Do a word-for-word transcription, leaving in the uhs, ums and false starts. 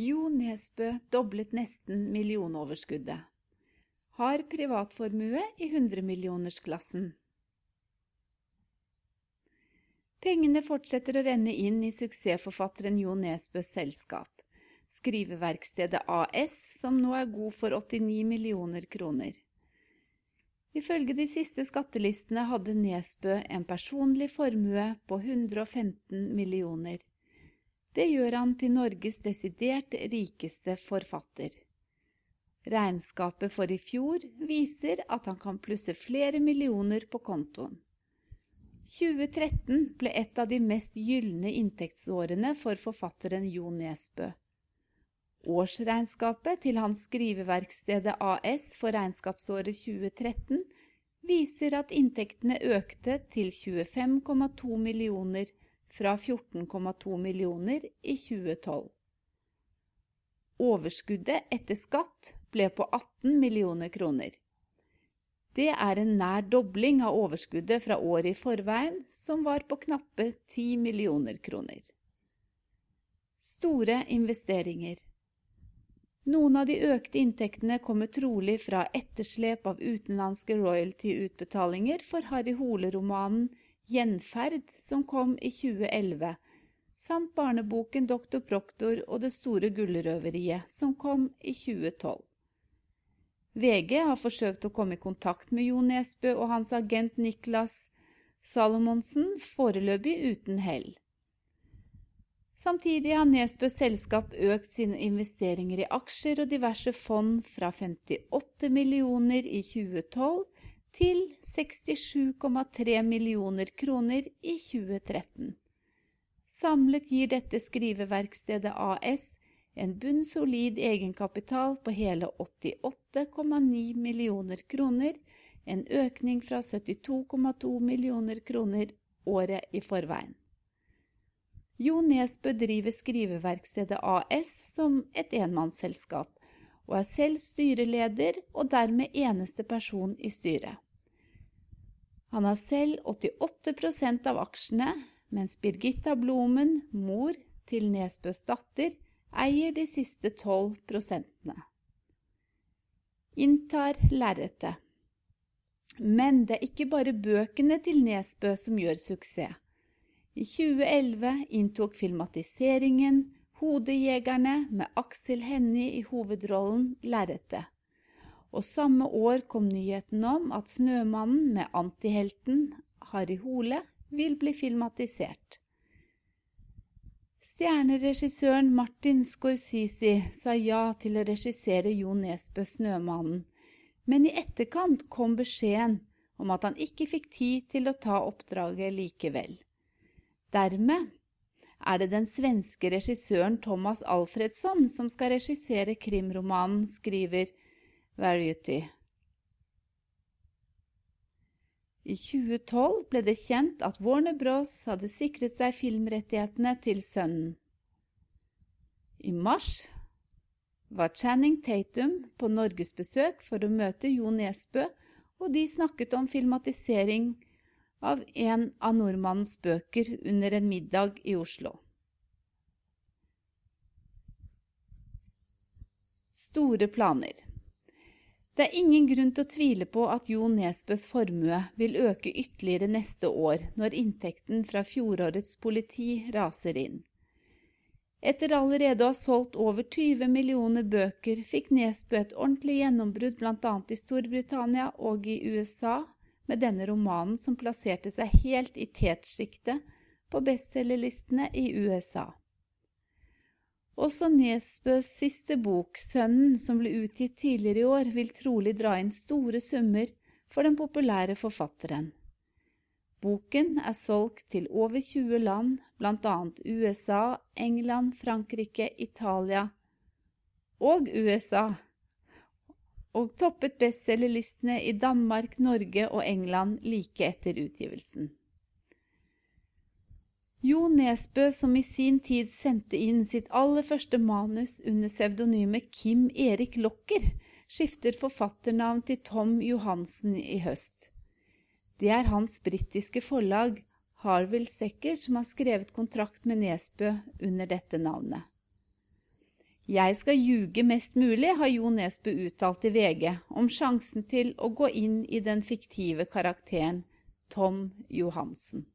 Jo Nesbø doblet nesten millionoverskuddet. Har privatformue i hundremillionersklassen. Pengene fortsetter å renne inn i suksessforfatteren Jo Nesbøs selskap, Skriveverkstedet A S, som nå er god for åttini millioner kroner. Ifølge de siste skattelistene hadde Nesbø en personlig formue på hundre og femten millioner. Det gjør han til Norges desidert rikeste forfatter. Regnskapet for i fjor viser at han kan plusse flere millioner på kontoen. tjue tretten ble et av de mest gyllene inntektsårene for forfatteren Jo Nesbø. Årsregnskapet til hans Skriveverkstedet A S for regnskapsåret tjue tretten viser at inntektene økte til tjuefem komma to millioner fra fjorten komma to millioner i tjue tolv. Overskuddet etter skatt ble på atten millioner kroner. Det er en nær dobling av overskuddet fra året i forveien, som var på knappe ti millioner kroner. Store investeringer. Noen av de økte inntektene kommer trolig fra etterslep av utenlandske royalty-utbetalinger for Harry Hole-romanen Gjenferd, som kom i tjue elleve, samt barneboken Doktor Proktor og det store gullrøveriet, som kom i tjue tolv. V G har forsøkt å komme i kontakt med Jo Nesbø og hans agent Niklas Salomonsen, foreløpig uten hell. Samtidig har Nesbøs selskap økt sine investeringer i aksjer og diverse fond fra femtiåtte millioner i tjue tolv til sekstisju komma tre millioner kroner i tjue tretten. Samlet gir dette Skriveverkstedet A S en bunnsolid egenkapital på hele åttiåtte komma ni millioner kroner, en økning fra syttito komma to millioner kroner året i forveien. Jo Nesbø driver Skriveverkstedet A S som et enmannsselskap, og er selv styreleder og dermed eneste person i styret. Han har selv åttiåtte prosent av aksjene, mens Birgitta Blomen, mor til Nesbøs datter, eier de siste tolv prosentene. Inntar lerretet. Men det er ikke bare bøkene til Nesbø som gjør suksess. I tjue elleve inntok filmatiseringen Hodejegerne med Aksel Hennie i hovedrollen lerretet. Og samme år kom nyheten om at Snømannen med antihelten Harry Hole vil bli filmatisert. Stjerneregissøren Martin Scorsese sa ja til å regissere Jo Nesbø Snømannen, men i etterkant kom beskjeden om at han ikke fikk tid til å ta oppdraget likevel. Dermed er det den svenske regissøren Thomas Alfredsson som skal regissere krimromanen, skriver Variety. I tjue tolv ble det kjent at Warner Bros. Hadde sikret seg filmrettighetene til sønnen. I mars var Channing Tatum på Norgesbesøk for å møte Jo Nesbø, og de snakket om filmatisering av en av nordmannens bøker under en middag i Oslo. Store planer. Det er ingen grunn til å tvile på at Jo Nesbøs formue vil øke ytterligere neste år når inntekten fra fjorårets politi raser inn. Etter allerede å ha solgt over tyve millioner bøker fikk Nesbø et ordentlig gjennombrudd blant annet i Storbritannia og i U S A med denne romanen som plasserte seg helt i tetsjiktet på bestselgerlistene i U S A. Også Nesbøs siste bok, Sønnen, som ble utgitt tidligere i år, vil trolig dra inn store summer for den populære forfatteren. Boken er solgt til over tjue land, blant annet U S A, England, Frankrike, Italia og U S A, og toppet bestselgerlistene i Danmark, Norge og England like etter utgivelsen. Jo Nesbø, som i sin tid sendte inn sitt aller første manus under pseudonymet Kim Erik Locker, skifter forfatternavn til Tom Johansen i høst. Det er hans britiske forlag, Harvill Secker, som har skrevet kontrakt med Nesbø under dette navnet. Jeg skal ljuge mest mulig, har Jo Nesbø uttalt i V G om sjansen til å gå inn i den fiktive karakteren Tom Johansen.